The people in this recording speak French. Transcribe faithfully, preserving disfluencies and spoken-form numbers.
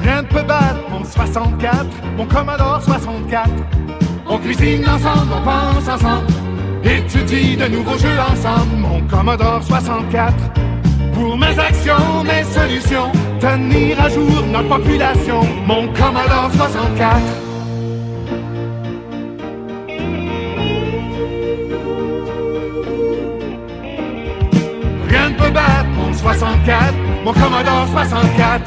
Rien ne peut battre mon soixante-quatre, mon Commodore soixante-quatre. On cuisine ensemble, on pense ensemble, étudie de nouveaux jeux ensemble. Mon Commodore soixante-quatre, pour mes actions, mes solutions, tenir à jour notre population. Mon Commodore soixante-quatre. Rien ne peut battre mon soixante-quatre, mon Commodore soixante-quatre.